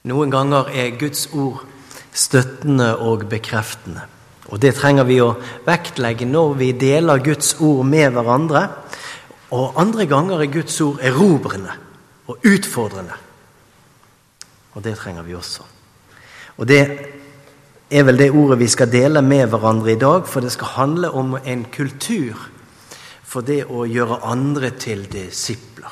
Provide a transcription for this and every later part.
Noen ganger Guds ord støttende og bekreftende. Og det trenger vi å vektlegge når vi deler Guds ord med hverandre. Og andre ganger Guds ord erobrende og utfordrende. Og det trenger vi også. Og det vel det ordet vi skal dele med hverandre i dag, for det skal handle om en kultur for det å gjøre andre til disipler.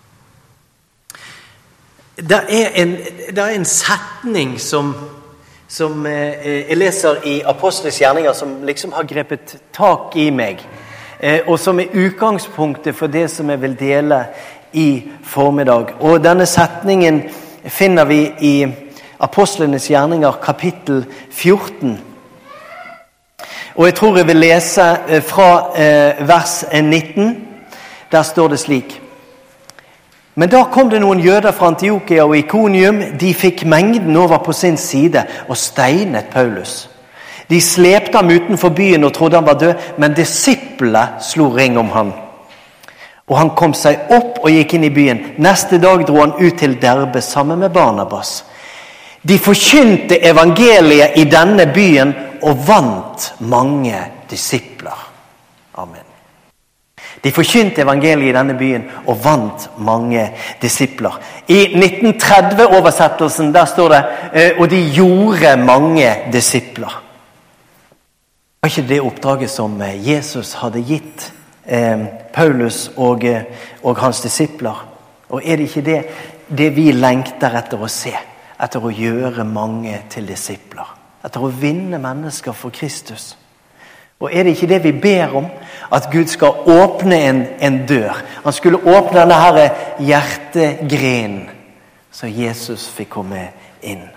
Det en setning som jeg leser i Apostles gjerninger, som liksom har grepet tak i meg, og som utgangspunktet for det som jeg vil dele i formiddag. Og denne setningen finner vi i Apostlenes gjerninger, kapittel 14. Og jeg tror jeg vil lese fra vers 19. Der står det slik: Men da kom det noen jøder fra Antiokia og Ikonium. De fikk mengden over på sin side og steinet Paulus. De slepte ham utenfor byen og trodde han var død, men disiplene slo ring om han. Og han kom seg opp og gikk inn i byen. Neste dag dro han ut til Derbe sammen med Barnabas. De forkynte evangeliet i denne byen og vant mange disipler. Amen. De forkynte evangeliet i denne byen og vant mange disipler. I 1930-oversettelsen der står det og de gjorde mange disipler. Var ikke det oppdraget som Jesus hadde gitt Paulus og hans disipler? Og det ikke det vi lengter etter å se? Etter å gjøre mange til disipler? Etter å vinne mennesker for Kristus? Og det ikke det vi ber om? At Gud skal åpne en dør. Han skulle åpne denne her hjertegrenen, så Jesus fikk komme inn.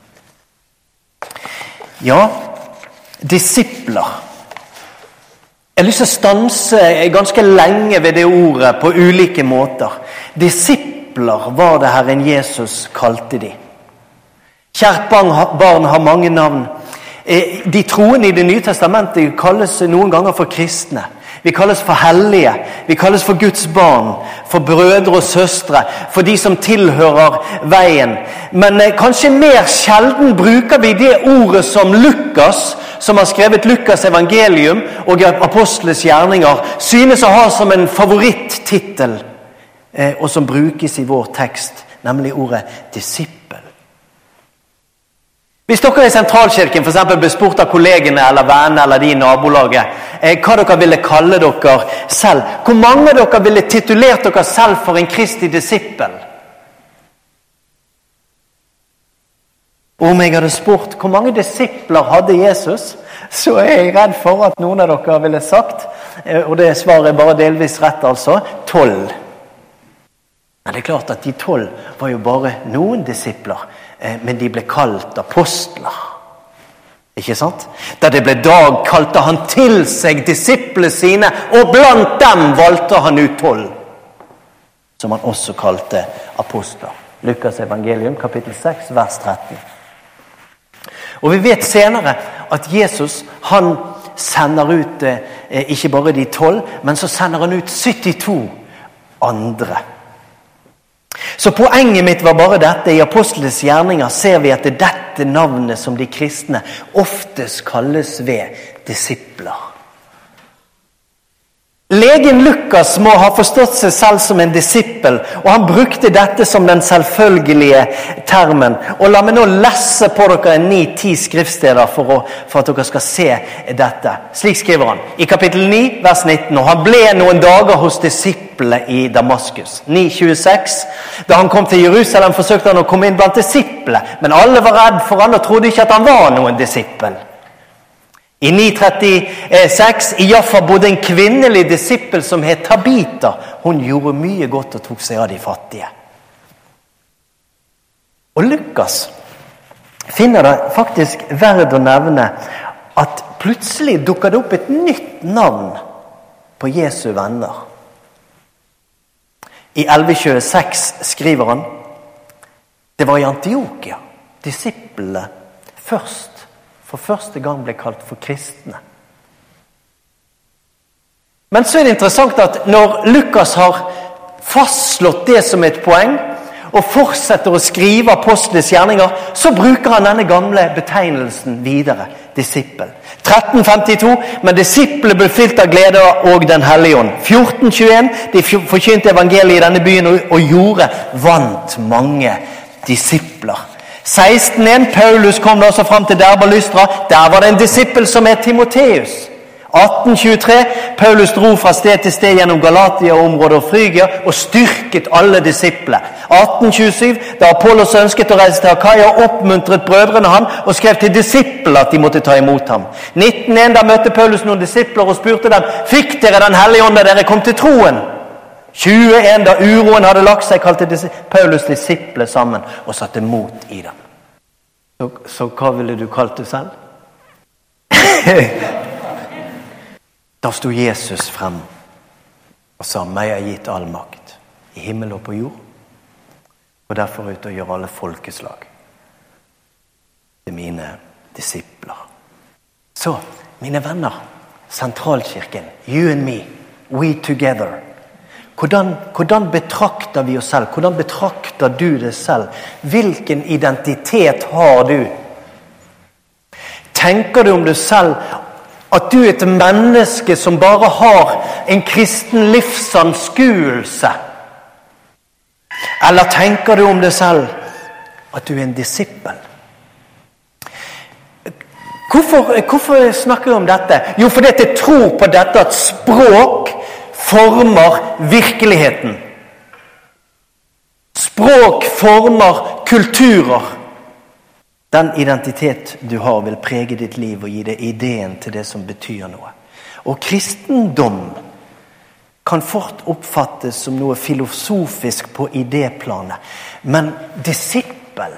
Ja, disipler. Jeg har lyst til å stanse ganske lenge ved det ordet på ulike måter. Disipler var det Herren Jesus kalte de. Kjært barn har mange navn. De troende i Det nye testamentet kalles noen ganger for kristne. Vi kalles for hellige. Vi kalles for Guds barn, for brødre og søstre, for de som tilhører veien. Men kanskje mer sjelden bruker vi det ordet som Lukas, som har skrevet Lukas evangelium og Apostles gjerninger, synes å ha som en favoritttitel, og som brukes i vår tekst, nemlig ordet disippel. Hvis dere i sentralkirken for eksempel ble spurt av kollegene eller vennene eller de i nabolaget, hva dere ville kalle dere selv, hvor mange av dere ville titulert dere selv for en Kristi disippel? Om jeg hadde spurt hvor mange disipler hadde Jesus, så jeg redd for at noen av dere ville sagt, og det svaret bare delvis rett altså, 12. Men det klart at de 12 var jo bare noen disipler, men de ble kalt apostler. Ikke sant? Da det ble dag kalte han til seg disiplene sine, og blant dem valgte han ut 12, som han også kalte apostler. Lukas evangelium, kapittel 6, vers 13. Og vi vet senere at Jesus, han sender ut ikke bare de 12, men så sender han ut 72 andre. Så poenget mitt var bare dette. I Apostles gjerninger ser vi at det dette navnet som de kristne oftest kalles ved disipler. Legen Lukas må ha forstått seg selv som en disippel, og han brukte dette som den selvfølgelige termen. Og la meg nå lese på dere 9-10 skriftsteder for at dere skal se dette. Slik skriver han i kapittel 9, vers 19, og han ble noen dager hos disiplene i Damaskus. 9:26, da han kom til Jerusalem forsøkte han å komme inn blant disiplene, men alle var redd for han og trodde ikke at han var noen disippel. I 9:36 i Jaffa bodde en kvinnelig disippel som het Tabita. Hun gjorde mye godt og tok seg av de fattige. Og Lukas finner det faktisk verdt å nevne at plutselig dukker det opp et nytt navn på Jesu venner. I 11:26 skriver han: det var i Antiokia disiplene for første gang ble kalt for kristne. Men så det interessant at når Lukas har fastslått det som et poeng, og fortsetter å skrive apostles gjerninger, så bruker han denne gamle betegnelsen videre, disippel. 1352, men disippelene ble fylt av glede og den hellige ånd. 1421, de forkynte evangeliet i denne byen og vant mange disipler. 16.1, Paulus kom da også frem til Derbe og Lystra. Der var det en disippel som het Timoteus. 1823, Paulus dro fra sted til sted gjennom Galatia-området og Frygia og styrket alle disipler. 1827, da Apollos ønsket å reise til Akaia, oppmuntret brødrene han og skrev til disipler at de måtte ta imot ham. 1901, da møtte Paulus noen disipler og spurte dem, fikk dere den hellige ånd da dere kom til troen? 21, da uroen hadde lagt seg, kalte Paulus disipler sammen og satte mot i dem. Så hva ville du kalt det selv? Da stod Jesus frem og sa, meg er gitt all makt i himmel og på jord, og derfor ut og gjør alle folkeslag til mine disipler. Så, mine venner, sentralkirken, you and me, we together. Hvordan betrakter vi oss selv? Hvordan betrakter du det selv? Hvilken identitet har du? Tenker du om deg selv at du er et menneske som bare har en kristen livsanskuelse? Eller tenker du om deg selv at du er en disippel? Hvorfor snakker jeg om dette? Jo, fordi jeg tror på dette at språk former virkeligheten. Språk former kulturer. Den identitet du har vil prege ditt liv og gi deg ideen til det som betyr noe. Og kristendom kan fort oppfattes som noe filosofisk på idéplanet. Men disippel,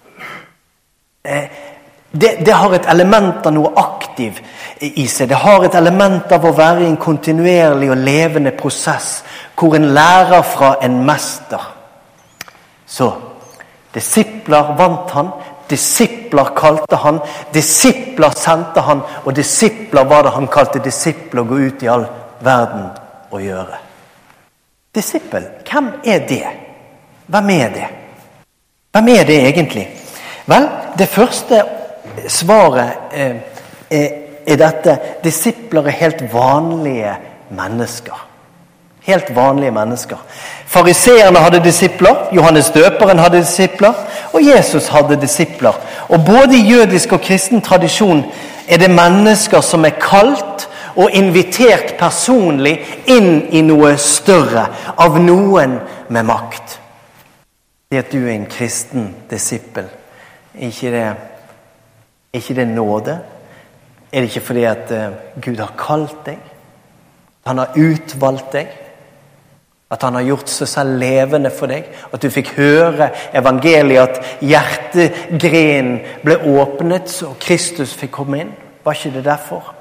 det har et element av noe aktiv i seg. Det har et element av å være i en kontinuerlig og levende prosess, hvor en lærer fra en mester. Så, disipler vant han, disipler kalte han, disipler sendte han, og disipler var det han kalte disipler å gå ut i all verden og gjøre. Disippel, hvem er det? Hvem er det? Hvem er det egentlig? Vel, det første svaret er dette: disipler er helt vanlige mennesker. Helt vanlige mennesker. Fariseerne hadde disipler, Johannes døperen hadde disipler, og Jesus hadde disipler. Og både i jødisk og kristen tradisjon er det mennesker som er kalt og invitert personlig inn i noe større, av noen med makt. Det at du er en kristen disippel, er ikke det nåde? Er det ikke fordi at Gud har kalt deg? Han har utvalgt deg? At han har gjort seg selv levende for deg? At du fikk høre evangeliet, at hjertegrenen ble åpnet, så Kristus fikk komme inn? Var ikke det derfor?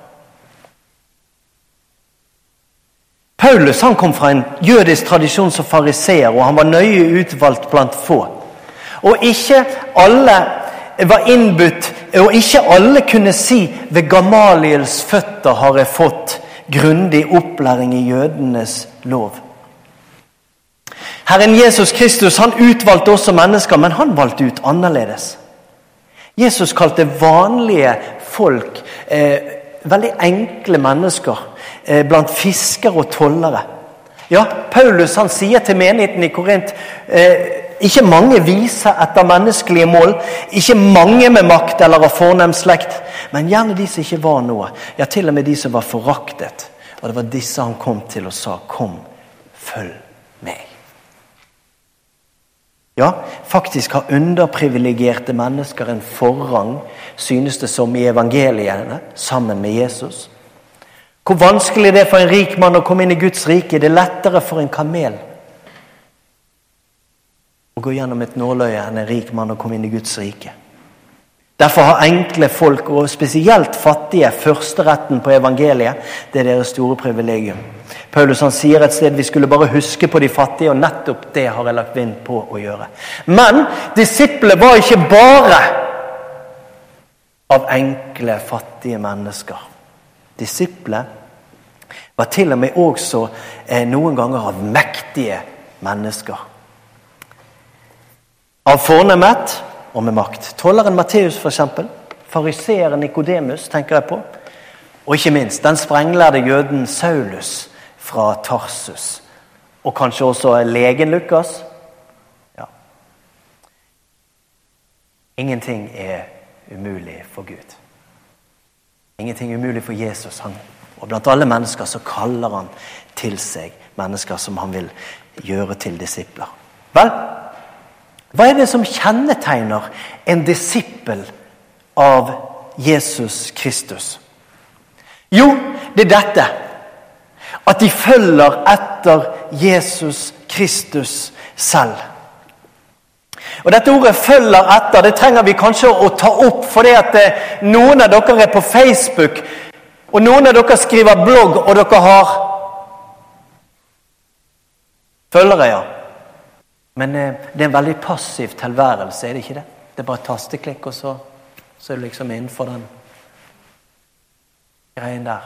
Paulus, han kom fra en jødisk tradisjon som fariseer, og han var nøye utvalgt blant få. Og ikke alle var innbudt, og ikke alle kunne si, ved Gamaliels føtter har jeg fått grundig opplæring i jødenes lov. Herren Jesus Kristus, han utvalgte også mennesker, men han valgte ut annerledes. Jesus kalte vanlige folk, veldig enkle mennesker, blant fiskere og tollere. Ja, Paulus, han sier til menigheten i Korint, ikke mange viser etter menneskelige mål, ikke mange med makt eller av fornem slekt, men gjerne de som ikke var noe. Ja, til og med de som var foraktet. Og det var disse han kom til og sa, kom, følg meg. Ja, faktisk har underprivilegerte mennesker en forrang, synes det som i evangeliene, sammen med Jesus. Hvor vanskelig det er for en rik mann å komme inn i Guds rike, det er lettere for en kamel å gå gjennom et nåløye enn en rik mann å komme inn i Guds rike. Derfor har enkle folk, og spesielt fattige, førsteretten på evangeliet. Det er deres store privilegium. Paulus, han sier et sted, vi skulle bare huske på de fattige, og nettopp det har jeg lagt vind på å gjøre. Men disiplene var ikke bare av enkle, fattige mennesker. Disiplene var til og med også noen ganger av mektige mennesker. av fornemmet og med makt. Tolleren Matteus for eksempel, fariseeren Nikodemus tenker jeg på, og ikke minst den sprenglærde jøden Saulus fra Tarsus, og kanskje også legen Lukas. Ja. Ingenting umulig for Gud. Ingenting umulig for Jesus. Og blant alle mennesker så kaller han til seg mennesker som han vil gjøre til disipler. Vel, hva det som kjennetegner en disippel av Jesus Kristus? Jo, det dette. At de følger etter Jesus Kristus selv. Og dette ordet følger etter, det trenger vi kanskje å ta opp, fordi at noen av dere på Facebook, og noen av dere skriver blogg, og dere har følgere, ja. Men det en veldig passiv tilværelse, det ikke det? Det bare tasteklikk, og så er du liksom innenfor den greien der.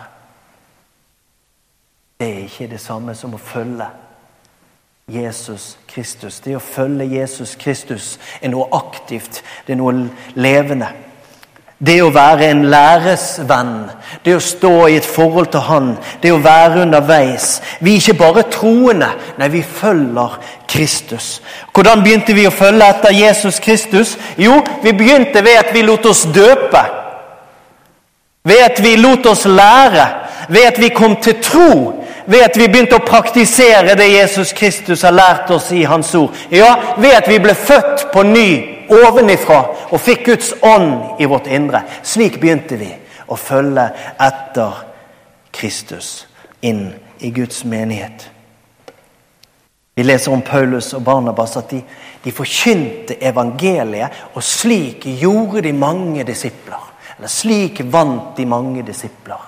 Det ikke det samme som å følge Jesus Kristus. Det å følge Jesus Kristus noe aktivt, det noe levende. Det å være en læresvenn, det å stå i et forhold til han, det å være underveis. Vi ikke bare troende, nei, vi følger Kristus. Hvordan begynte vi å følge etter Jesus Kristus? Jo, vi begynte ved at vi lot oss døpe, ved at vi lot oss lære, ved at vi kom til tro, ved at vi begynte å praktisere det Jesus Kristus har lært oss i hans ord. Ja, ved at vi ble født på ny, ovenifra, og fikk Guds ånd i vårt indre. Slik begynte vi å følge etter Kristus inn i Guds menighet. Vi leser om Paulus og Barnabas at de forkynte evangeliet, og slik gjorde de mange disipler. Eller slik vant de mange disipler.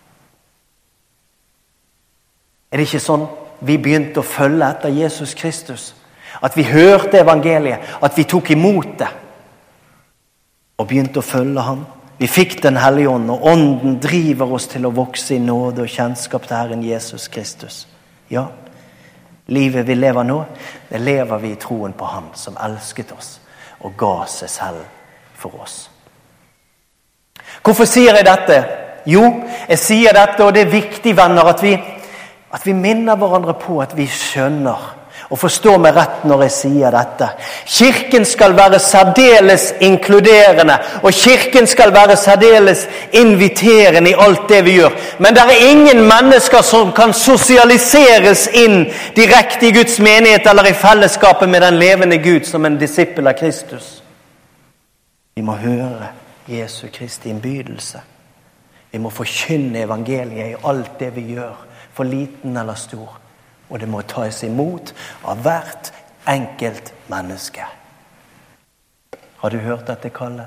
Det ikke sånn vi begynte å følge etter Jesus Kristus? At vi hørte evangeliet, at vi tok imot det, og begynte å følge ham. Vi fikk den hellige ånd, og ånden driver oss til å vokse i nåde og kjennskap til Herren Jesus Kristus. Ja, livet vi lever nå, det lever vi i troen på ham som elsket oss og ga seg selv for oss. Hvorfor sier jeg dette? Jo, jeg sier dette, og det viktig, venner, at vi minner hverandre på at vi skjønner og forstår meg rett når jeg sier dette. Kirken skal være særdeles inkluderende, og kirken skal være særdeles inviterende i alt det vi gjør. Men det ingen mennesker som kan sosialiseres inn direkte i Guds menighet eller i fellesskapet med den levende Gud som en disippel av Kristus. Vi må høre Jesu Kristi innbydelse. Vi må forkynne evangeliet i alt det vi gjør, for liten eller stor. Og det må tas imot av hvert enkelt menneske. Har du hørt dette kallet?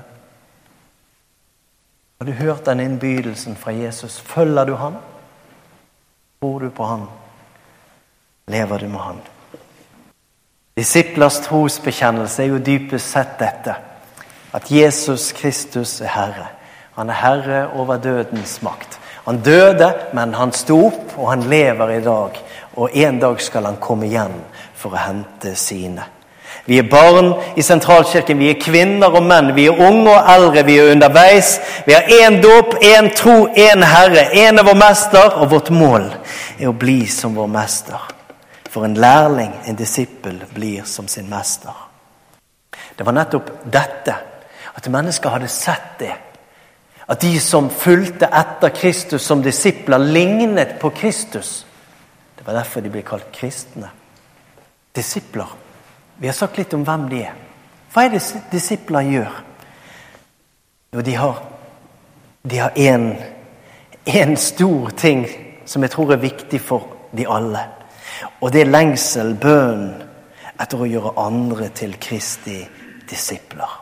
Har du hørt den innbydelsen fra Jesus? Følger du han? Tror du på han? Lever du med han? Disiplers trosbekjennelse jo dypest sett dette. At Jesus Kristus Herre. Han Herre over dødens makt. Han døde, men han sto opp, og han lever i dag. Og en dag skal han komme igjen for å hente sine. Vi barn i sentralkirken, vi kvinner og menn, vi unge og eldre, vi underveis. Vi har en dåp, en tro, en Herre, en vår mester, og vårt mål å bli som vår mester. For en lærling, en disippel, blir som sin mester. Det var nettopp dette, at mennesker hadde sett det. At de som fulgte etter Kristus som disipler lignet på Kristus. Det var derfor de ble kalt kristne. Disipler. Vi har sagt litt om hvem de er. Hva det disipler gjør? Jo, de har en stor ting som jeg tror er viktig for de alle. Og det lengsel, bønn etter å gjøre andre til Kristi disipler.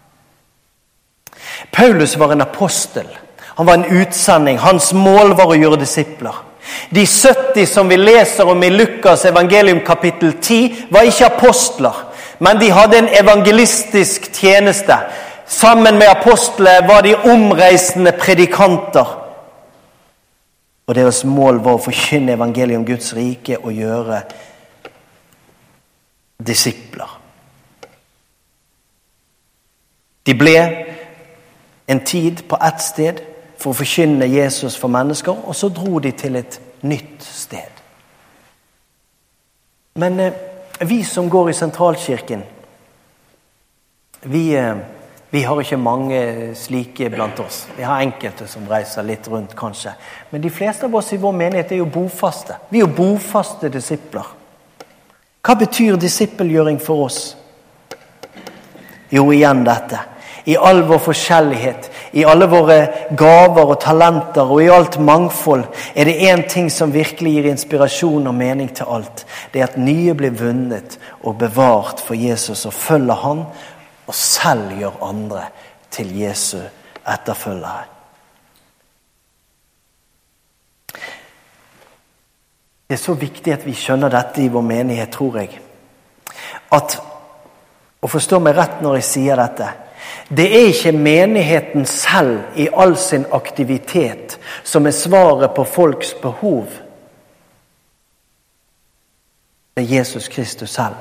Paulus var en apostel. Han var en utsending. Hans mål var å gjøre disipler. De 70 som vi leser om i Lukas evangelium kapittel 10 var ikke apostler, men de hadde en evangelistisk tjeneste. Sammen med apostlene var de omreisende predikanter. Og deres mål var å forkynne evangeliet om Guds rike og gjøre disipler. De ble en tid på ett sted for å forkynne Jesus for mennesker, og så dro de til et nytt sted. Men vi som går i sentralkirken, vi har ikke mange slike blant oss. Vi har enkelte som reiser litt rundt kanskje. Men de fleste av oss i vår menighet er jo bofaste. Vi er jo bofaste disipler. Hva betyr disippelgjøring for oss? Jo, igjen dette. I all vår forskjellighet, i alle våre gaver og talenter og i alt mangfold er det en ting som virkelig gir inspirasjon og mening til alt. Det er at nye blir vunnet og bevart for Jesus og følger han, og selv gjør andre til Jesu etterfølgere. Det er så viktig at vi skjønner dette i vår menighet, tror jeg. Og forstå meg rett når jeg sier dette, det er ikke menigheten selv i all sin aktivitet som er svaret på folks behov. Det er Jesus Kristus selv.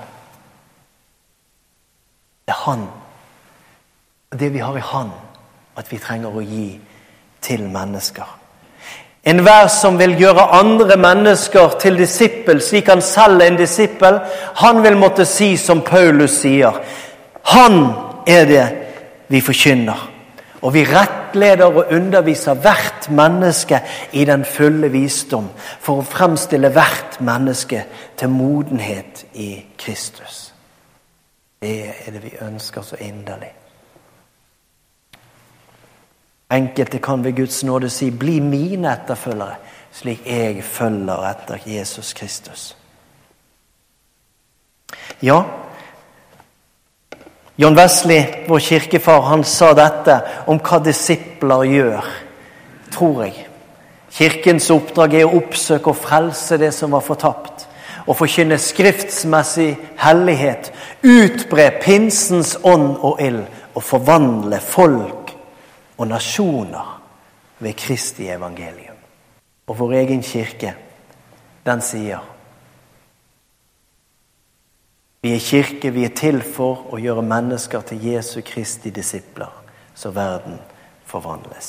Det er han. Det vi har i han, at vi trenger å gi til mennesker. Enhver som vil gjøre andre mennesker til disippel, slik han selv er en disippel, han vil måtte si som Paulus sier. Han er det vi forkynner. Og vi rettleder og underviser hvert menneske i den fulle visdom for å fremstille hvert menneske til modenhet i Kristus. Det er det vi ønsker så inderlig. Enkelte kan ved Guds nåde si, bli mine etterfølgere, slik jeg følger etter Jesus Kristus. Ja, John Wesley, vår kirkefar, han sa dette om hva disipler gjør, tror jeg. Kirkens oppdrag er å oppsøke og frelse det som var fortapt, og forkynne skriftsmessig hellighet, utbre pinsens ånd og ild, og forvandle folk og nasjoner ved Kristi evangelium. Og vår egen kirke, den sier, vi er kirke, vi er til for å gjøre mennesker til Jesu Kristi disipler, så verden forvandles.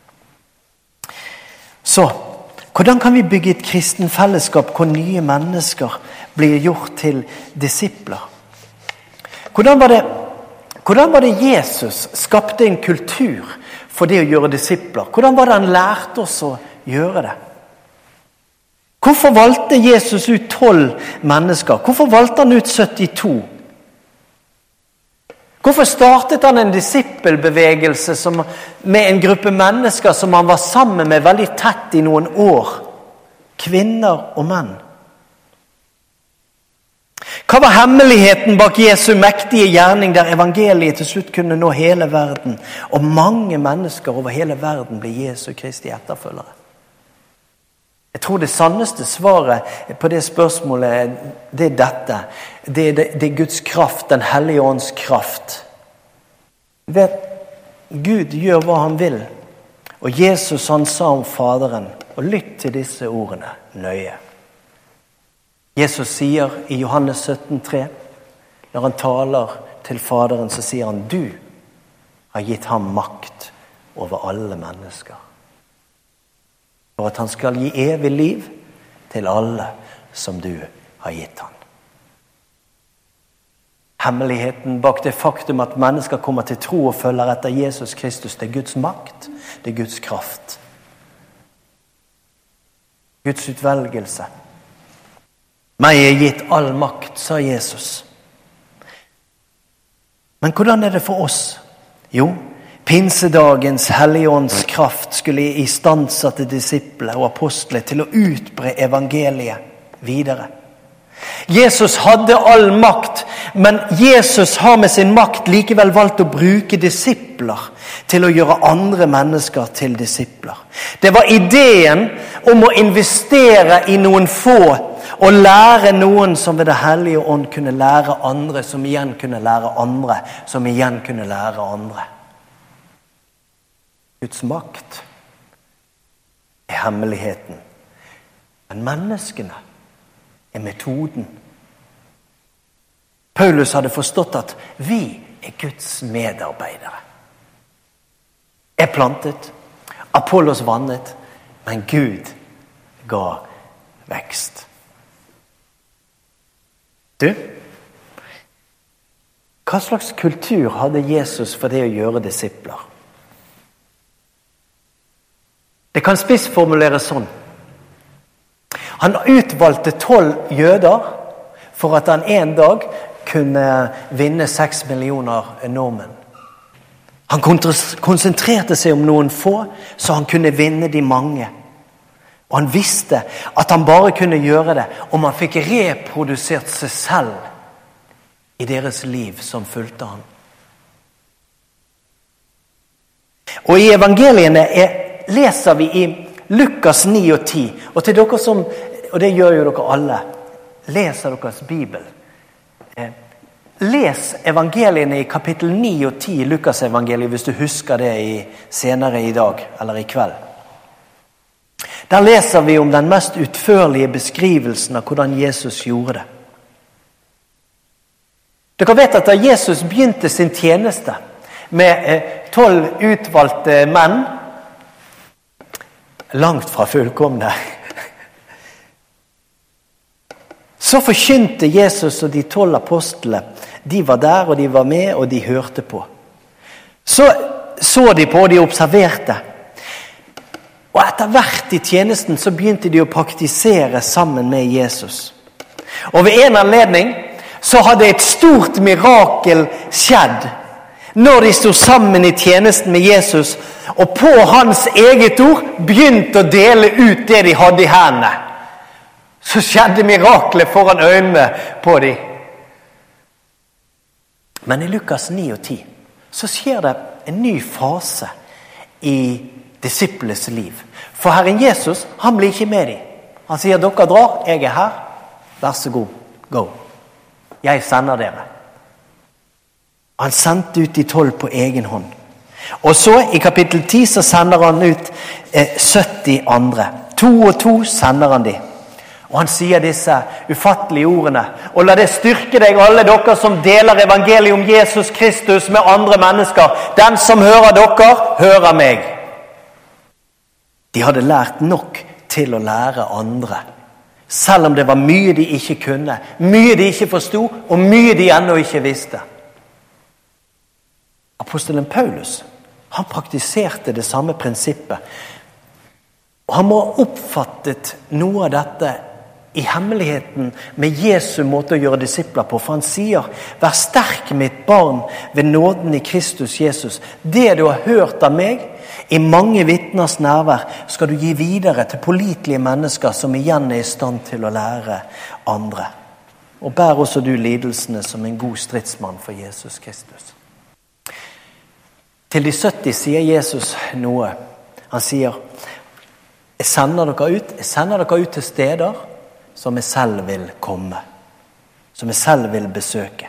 Så, hvordan kan vi bygge et kristen fellesskap hvor nye mennesker blir gjort til disipler? Hvordan var det Jesus skapte en kultur for det å gjøre disipler? Hvordan var det han lærte oss å gjøre det? Hvorfor valgte Jesus ut 12 mennesker? Hvorfor valgte han ut 72? Hvorfor startet han en disippelbevegelse med en gruppe mennesker som han var sammen med veldig tett i noen år? Kvinner og menn. Hva var hemmeligheten bak Jesu mektige gjerning der evangeliet til slutt kunne nå hele verden, og mange mennesker over hele verden ble Jesu Kristi etterfølgere? Jeg tror det sanneste svaret på det spørsmålet, det er dette. Det er Guds kraft, den hellige ånds kraft. Gud gjør hva han vil. Og Jesus han sa om Faderen, og lytt til disse ordene nøye. Jesus sier i Johannes 17,3, når han taler til Faderen, så sier han, du har gitt ham makt over alle mennesker. For at han skal gi evig liv til alle som du har gitt han. Hemmeligheten bak det faktum at mennesker kommer til tro og følger etter Jesus Kristus, det er Guds makt, det er Guds kraft. Guds utvelgelse. Meg er gitt all makt, sa Jesus. Men hvordan er det for oss? Jo, pinsedagens helligånds kraft skulle istandsatte disipler og apostler til å utbre evangeliet videre. Jesus hadde all makt, men Jesus har med sin makt likevel valgt å bruke disipler til å gjøre andre mennesker til disipler. Det var ideen om å investere i noen få og lære noen som ved det hellige ånd kunne lære andre, som igjen kunne lære andre, som igjen kunne lære andre. Guds makt er hemmeligheten. Men menneskene er metoden. Paulus hadde forstått at vi er Guds medarbeidere. Jeg plantet, Apollos vannet, men Gud ga vekst. Du, hva slags kultur hadde Jesus for det å gjøre disipler? Det kan spissformuleres sånn. Han utvalgte 12 jøder for at han en dag kunne vinne 6 millioner nordmenn. Han konsentrerte seg om noen få, så han kunne vinne de mange. Og han visste at han bare kunne gjøre det om han fikk reprodusert seg selv i deres liv som fulgte han. Og i evangeliene leser vi i Lukas 9 og 10, og til dere som, og det gjør jo dere alle, leser deres Bibel. Les evangeliene i kapittel 9 og 10 i Lukas evangeliet, hvis du husker det senere i dag, eller i kveld. Der leser vi om den mest utførlige beskrivelsen av hvordan Jesus gjorde det. Dere vet at da Jesus begynte sin tjeneste med 12 utvalgte menn, langt fra fullkomne, så forkynte Jesus og de 12 apostlene. De var der, og de var med, og de hørte på. Så de på, og de observerte. Og etter hvert i tjenesten så begynte de å praktisere sammen med Jesus. Og ved en anledning så hadde et stort mirakel skjedd når de stod sammen i tjenesten med Jesus, og på hans eget ord begynte å dele ut det de hadde i hendene. Så skjedde miraklet foran øynene på dem. Men i Lukas 9 og 10 så skjer det en ny fase i disiples liv. For Herren Jesus, han blir ikke med dem. Han sier, dere drar, jeg er her. Vær så god, go. Jeg sender dere. Han sendte ut de 12 på egen hånd. Og så i kapittel 10 så sender han ut 70 andre. 2 og 2 sender han de. Og han sier disse ufattelige ordene. Og la det styrke deg, alle dere som deler evangeliet om Jesus Kristus med andre mennesker. Den som hører dere, hører meg. De hadde lært nok til å lære andre. Selv om det var mye de ikke kunne, mye de ikke forstod, og mye de ennå ikke visste. Apostelen Paulus, han praktiserte det samme prinsippet. Og han må ha oppfattet noe av dette i hemmeligheten med Jesu måte å gjøre disipler på. For han sier, vær sterk mitt barn ved nåden i Kristus Jesus. Det du har hørt av meg, i mange vittners nærvær, skal du gi videre til pålitelige mennesker som igjen er i stand til å lære andre. Og bær også du lidelsene som en god stridsmann for Jesus Kristus. Til de 70 sier Jesus noe. Han sier, jeg sender dere ut til steder som jeg selv vil komme, som jeg selv vil besøke.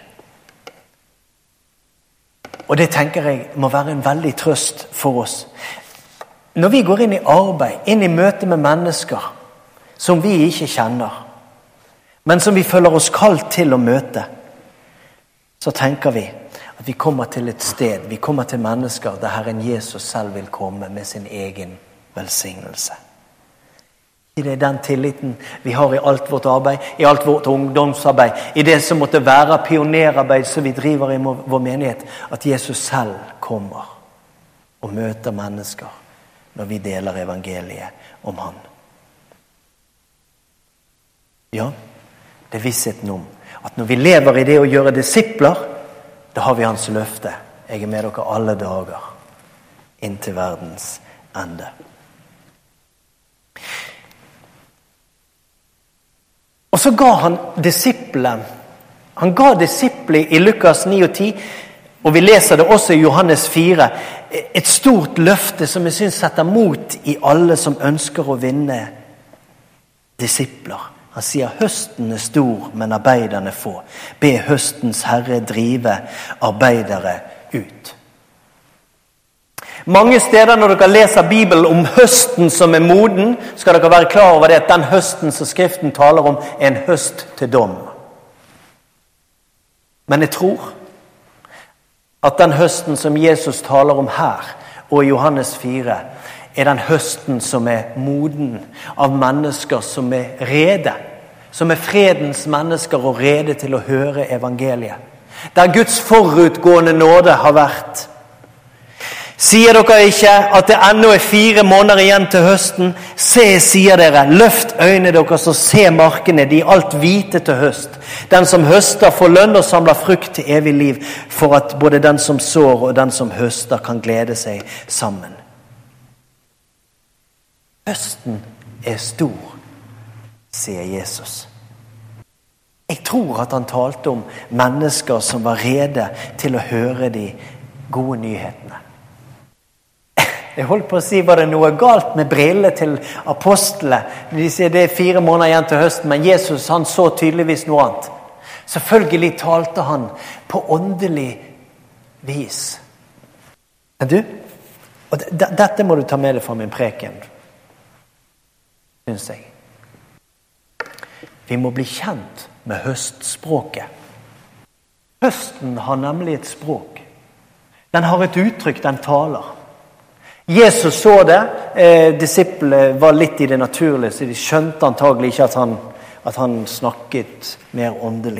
Og det tenker jeg må være en veldig trøst for oss. Når vi går inn i arbeid, inn i møte med mennesker som vi ikke kjenner, men som vi føler oss kalt til å møte, så tenker vi at vi kommer til et sted, vi kommer til mennesker der Herren Jesus selv vil komme med sin egen velsignelse. Det er den tilliten vi har i alt vårt arbeid, i alt vårt ungdomsarbeid, i det som måtte være pionerarbeid som vi driver i vår menighet, at Jesus selv kommer og møter mennesker når vi deler evangeliet om han. Ja, det er vissheten om at når vi lever i det å gjøre disipler, da har vi hans løfte. Jeg er med dere alle dager, inntil verdens ende. Og så ga han disiplene. Han ga disiplene i Lukas 9 og 10, og vi leser det også i Johannes 4, et stort løfte som jeg synes setter mot i alle som ønsker å vinne disipler. Han sier, høsten er stor, men arbeiderne få. Be høstens herre drive arbeidere ut. Mange steder når dere leser Bibelen om høsten som er moden, skal dere være klar over det at den høsten som Skriften taler om er en høst til dom. Men jeg tror at den høsten som Jesus taler om her, og i Johannes 4 den høsten som moden av mennesker som rede, som fredens mennesker og rede til å høre evangeliet. Der Guds forutgående nåde har vært. Sier dere ikke at det ennå 4 måneder igjen til høsten? Se, sier dere, løft øynene deres og se markene, de alt hvite til høst. Den som høster får lønn og samler frukt til evig liv, for at både den som sår og den som høster kan glede seg sammen. Høsten stor, sier Jesus. Jeg tror at han talte om mennesker som var rede til å høre de gode nyhetene. Jeg holdt på å si, var det noe galt med brillene til apostlene? De sier det 4 måneder igjen til høsten, men Jesus han så tydeligvis noe annet. Selvfølgelig talte han på åndelig vis. Men du, og dette må du ta med deg fra min preken, synes jeg. Vi må bli kjent med høstspråket. Høsten har nemlig et språk. Den har et uttrykk, den taler. Jesus så det, disiplene var litt i det naturlige, så de skjønte antagelig ikke at han snakket mer åndelig.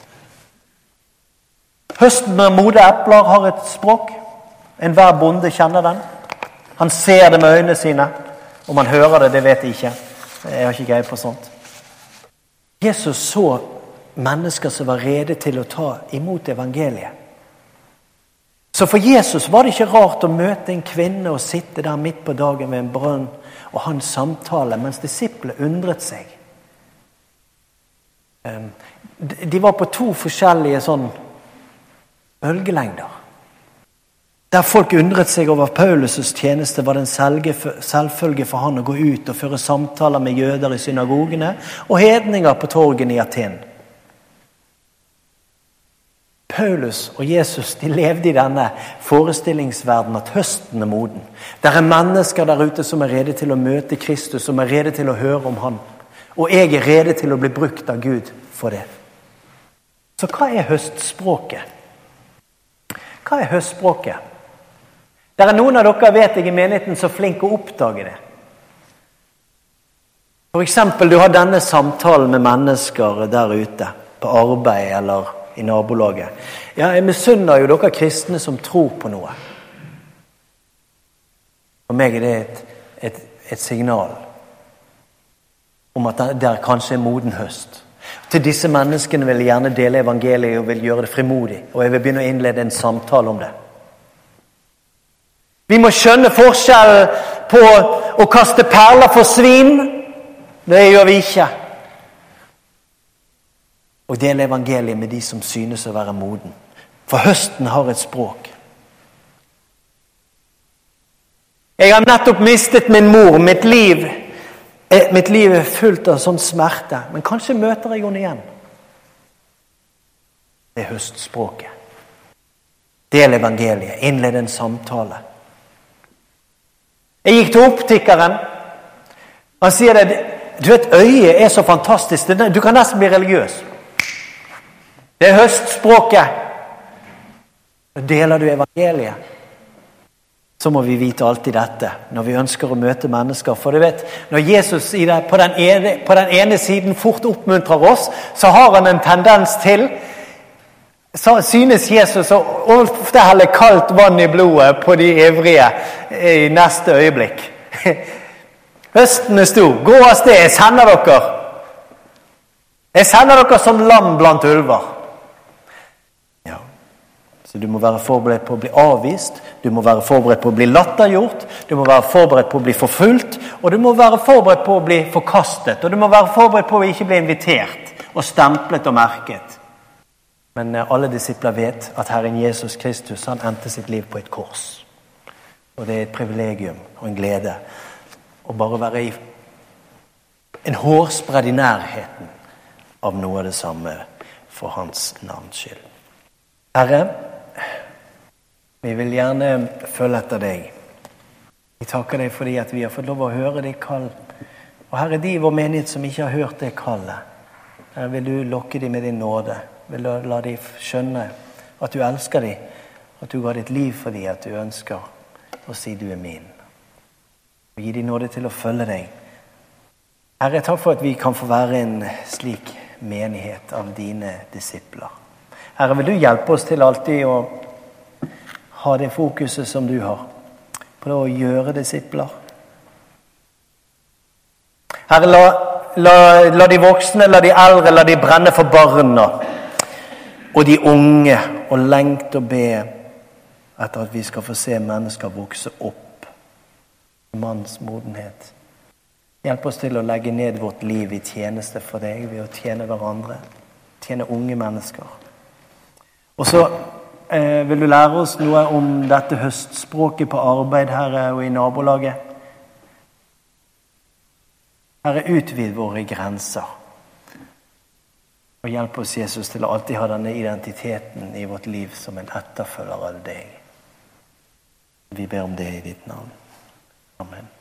Høsten med modne epler har et språk. Enhver bonde kjenner den. Han ser det med øynene sine. Om han hører det, det vet jeg ikke. Jeg har ikke greie på sånt. Jesus så mennesker som var rede til å ta imot evangeliet. Så for Jesus var det ikke rart å møte en kvinne og sitte der midt på dagen ved en brønn og ha en samtale, mens disiplene undret seg. De var på 2 forskjellige bølgelengder. Der folk undret seg over Paulus' tjeneste, var det en selvfølge for han å gå ut og føre samtaler med jøder i synagogene og hedninger på torgen i Aten. Paulus og Jesus, de levde i denne forestillingsverden at høsten moden. Det mennesker der ute som rede til å møte Kristus, som rede til å høre om han. Og jeg rede til å bli brukt av Gud for det. Så hva høstspråket? Hva høstspråket? Det noen av dere, vet jeg, i menigheten så flink å oppdage det. For eksempel, du har denne samtalen med mennesker der ute, på arbeid eller i nabolaget. Ja, jeg misunner jo dere kristne som tror på noe. For meg det et signal om at det kanskje moden høst. Til disse menneskene vil jeg gjerne dele evangeliet og vil gjøre det frimodig, og jeg vil begynne å innlede en samtale om det. Vi må skjønne forskjellen på å kaste perler for svin. Det gjør vi ikke. Og dele evangeliet med de som synes å være moden. For høsten har et språk. Jeg har nettopp mistet min mor. Mitt liv fullt av sånn smerte. Men kanskje møter jeg henne igjen. Det høstspråket. Del evangeliet. Innled en samtale. Jeg gikk til optikeren. Han sier det. Du vet, øyet så fantastisk. Du kan nesten bli religiøs. Det høstspråket. Deler du evangeliet, så må vi vite alltid dette når vi ønsker å møte mennesker. For du vet, når Jesus på den ene siden fort oppmuntrer oss, så har han en tendens til, så synes Jesus å ofte helle kaldt vann i blodet på de ivrige i neste øyeblikk. Høsten stor. Gå av sted, jeg sender dere. Jeg sender dere som lam blant ulver. Så du må være forberedt på å bli avvist, du må være forberedt på å bli lattergjort, du må være forberedt på å bli forfulgt, og du må være forberedt på å bli forkastet, og du må være forberedt på å ikke bli invitert og stemplet og merket. Men alle disipler vet at Herren Jesus Kristus, han endte sitt liv på et kors. Og det et privilegium og en glede å bare være i en hårsbredd i nærheten av noe av det samme for hans navns skyld. Herre, vi vil gjerne følge etter deg. Vi takker deg fordi at vi har fått lov å høre deg kall. Og Herre, de i vår menighet som ikke har hørt det kallet, Herre, vil du lokke dem med din nåde. Vil du la dem skjønne at du elsker dem, at du ga ditt liv for dem, at du ønsker og si du min. Og gi de nåde til å følge deg. Herre, takk for at vi kan få være en slik menighet av dine disipler. Herre, vil du hjelpe oss til alltid å ha det fokuset som du har, på å gjøre disipler. Herre, la de voksne, la de eldre, la de brenne for barna, og de unge, og lengte og be etter at vi skal få se mennesker vokse opp i mannsmodenhet. Hjelp oss til å legge ned vårt liv i tjeneste for deg, ved å tjene hverandre, tjene unge mennesker. Og så vil du lære oss noe om dette høstspråket på arbeid her og i nabolaget. Herre, utvid våre grenser. Og hjelp oss, Jesus, til å alltid ha denne identiteten i vårt liv som en etterfølger av deg. Vi ber om det i ditt navn. Amen.